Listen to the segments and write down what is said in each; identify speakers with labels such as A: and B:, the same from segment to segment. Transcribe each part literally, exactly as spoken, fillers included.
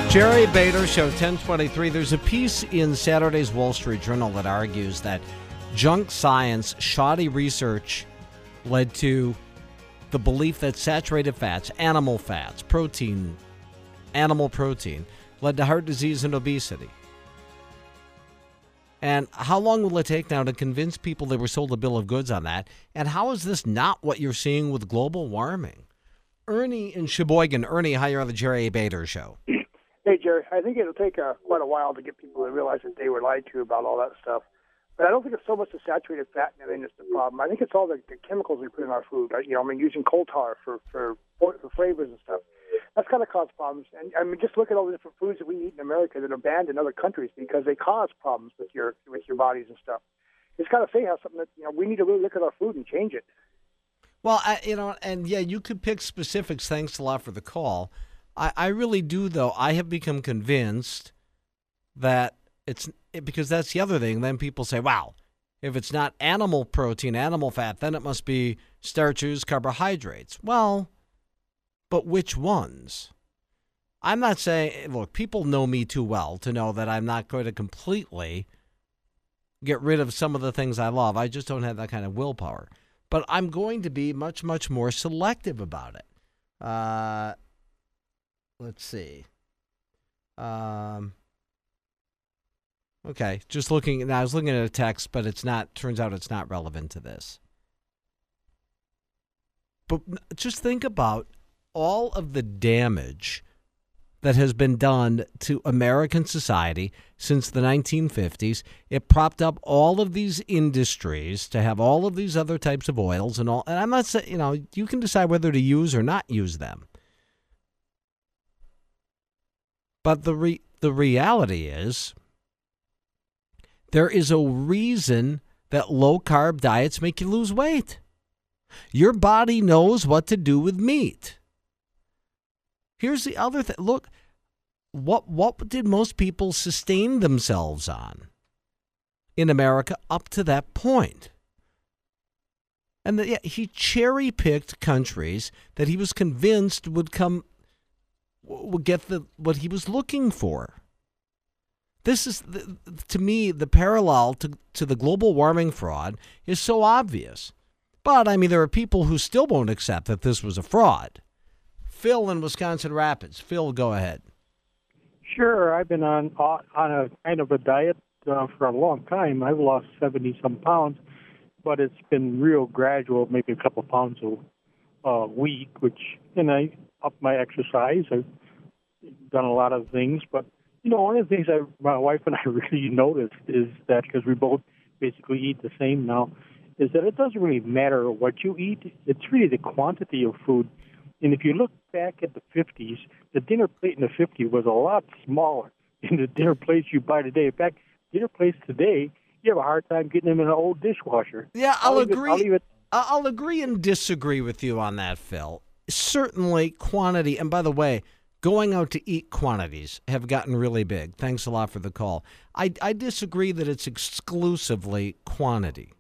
A: Jerry Bader Show, ten twenty-three. There's a piece in Saturday's Wall Street Journal that argues that junk science, shoddy research led to the belief that saturated fats, animal fats, protein, animal protein, led to heart disease and obesity. And how long will it take now to convince people they were sold a bill of goods on that? And how is this not what you're seeing with global warming? Ernie in Sheboygan. Ernie, hi, you're on the Jerry Bader Show.
B: Hey, Jerry, I think it'll take uh, quite a while to get people to realize that they were lied to about all that stuff. But I don't think it's so much the saturated fat and everything that's the problem. I think it's all the, the chemicals we put in our food. Right? You know, I mean, using coal tar for, for, for flavors and stuff. That's kind of caused problems. And I mean, just look at all the different foods that we eat in America that are banned in other countries because they cause problems with your with your bodies and stuff. It's got to say how something that, you know, we need to really look at our food and change it.
A: Well, I, you know, and yeah, you could pick specifics. Thanks a lot for the call. I, I really do, though. I have become convinced that it's it, because that's the other thing. Then people say, wow, if it's not animal protein, animal fat, then it must be starches, carbohydrates. Well, but which ones? I'm not saying, look, people know me too well to know that I'm not going to completely get rid of some of the things I love. I just don't have that kind of willpower. But I'm going to be much, much more selective about it. Uh, let's see. Um, okay, just looking. Now I was looking at a text, but it's not. Turns out it's not relevant to this. But just think about all of the damage that has been done to American society since the nineteen fifties. It propped up all of these industries to have all of these other types of oils and all. And I'm not saying, you know, you can decide whether to use or not use them. But the re- the reality is there is a reason that low-carb diets make you lose weight. Your body knows what to do with meat. Here's the other thing. Look, what what did most people sustain themselves on in America up to that point? And the, yeah, he cherry-picked countries that he was convinced would come, would get the what he was looking for. This is, the, to me, the parallel to, to the global warming fraud is so obvious. But, I mean, there are people who still won't accept that this was a fraud. Phil in Wisconsin Rapids. Phil, go ahead.
C: Sure. I've been on on a kind of a diet uh, for a long time. I've lost seventy-some pounds, but it's been real gradual, maybe a couple pounds a uh, week, which, and I up my exercise. I've done a lot of things. But, you know, one of the things I, my wife and I really noticed is that, because we both basically eat the same now, is that it doesn't really matter what you eat. It's really the quantity of food. And if you look back at the fifties, the dinner plate in the fifties was a lot smaller than the dinner plates you buy today. In fact, dinner plates today, you have a hard time getting them in an old dishwasher.
A: Yeah, I'll,
C: I'll
A: agree.
C: It, I'll, leave it.
A: I'll agree and disagree with you on that, Phil. Certainly quantity, and by the way, going out to eat quantities have gotten really big. Thanks a lot for the call. I, I disagree that it's exclusively quantity.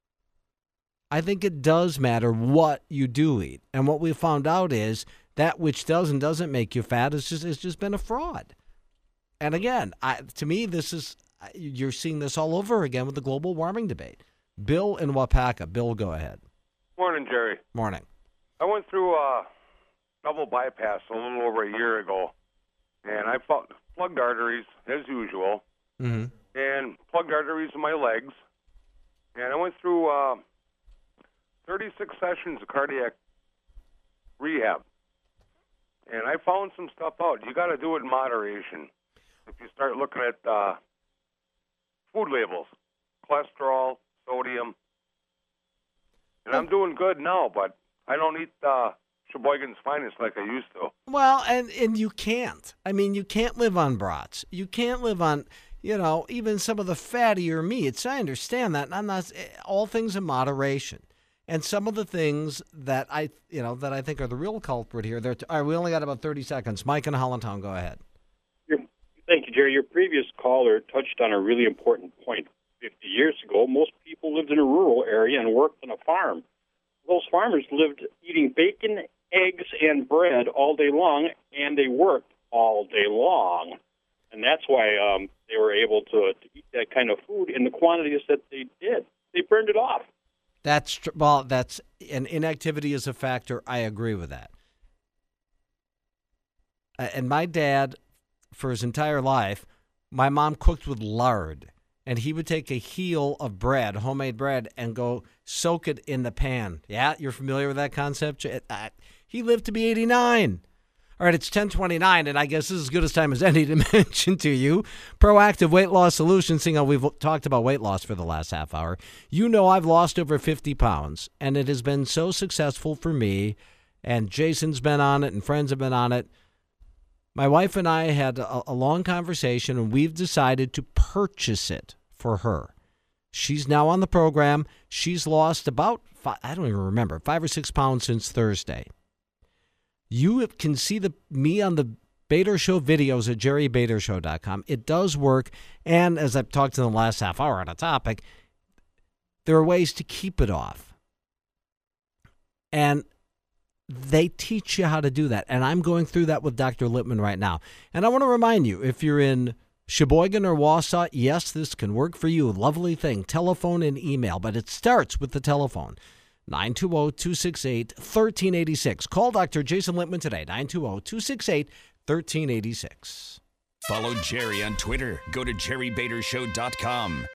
A: I think it does matter what you do eat. And what we found out is that which does and doesn't make you fat is just, it's just been a fraud. And again, I, to me, this is, you're seeing this all over again with the global warming debate. Bill in Wapaka. Bill, go ahead.
D: Morning, Jerry.
A: Morning.
D: I went through a double bypass a little over a year ago, and I felt plugged arteries, as usual,
A: mm-hmm.
D: and plugged arteries in my legs. And I went through uh, thirty-six sessions of cardiac rehab. And I found some stuff out. You got to do it in moderation. If you start looking at uh, food labels, cholesterol, sodium. And I'm doing good now, but I don't eat uh, Sheboygan's Finest like I used to.
A: Well, and, and you can't. I mean, you can't live on brats. You can't live on, you know, even some of the fattier meats. I understand that. And I'm not, all things in moderation. And some of the things that I, you know, that I think are the real culprit here. They're t- all right, we only got about thirty seconds. Mike in Hollandtown, go ahead.
E: Thank you, Jerry. Your previous caller touched on a really important point. fifty years ago, most people lived in a rural area and worked on a farm. Those farmers lived eating bacon, eggs, and bread all day long, and they worked all day long. And that's why um, they were able to, to eat that kind of food in the quantities that they did. They burned it off.
A: That's tr- well, that's and inactivity is a factor. I agree with that. Uh, and my dad, for his entire life, my mom cooked with lard, and he would take a heel of bread, homemade bread, and go soak it in the pan. Yeah, you're familiar with that concept? Uh, he lived to be eighty-nine. All right, it's ten twenty-nine, and I guess this is as good a time as any to mention to you Proactive Weight Loss Solutions, seeing how we've talked about weight loss for the last half hour. You know I've lost over fifty pounds, and it has been so successful for me, and Jason's been on it, and friends have been on it. My wife and I had a, a long conversation, and we've decided to purchase it for her. She's now on the program. She's lost about, five, I don't even remember, five or six pounds since Thursday. You can see the me on the Bader Show videos at jerry bader show dot com. It does work, and as I've talked in the last half hour on a topic, there are ways to keep it off. And they teach you how to do that, and I'm going through that with Doctor Lippman right now. And I want to remind you, if you're in Sheboygan or Wausau, yes, this can work for you. Lovely thing, telephone and email, but it starts with the telephone. nine two zero, two six eight, one three eight six. Call Doctor Jason Lippman today, nine two zero, two six eight, one three eight six.
F: Follow Jerry on Twitter. Go to jerry bader show dot com.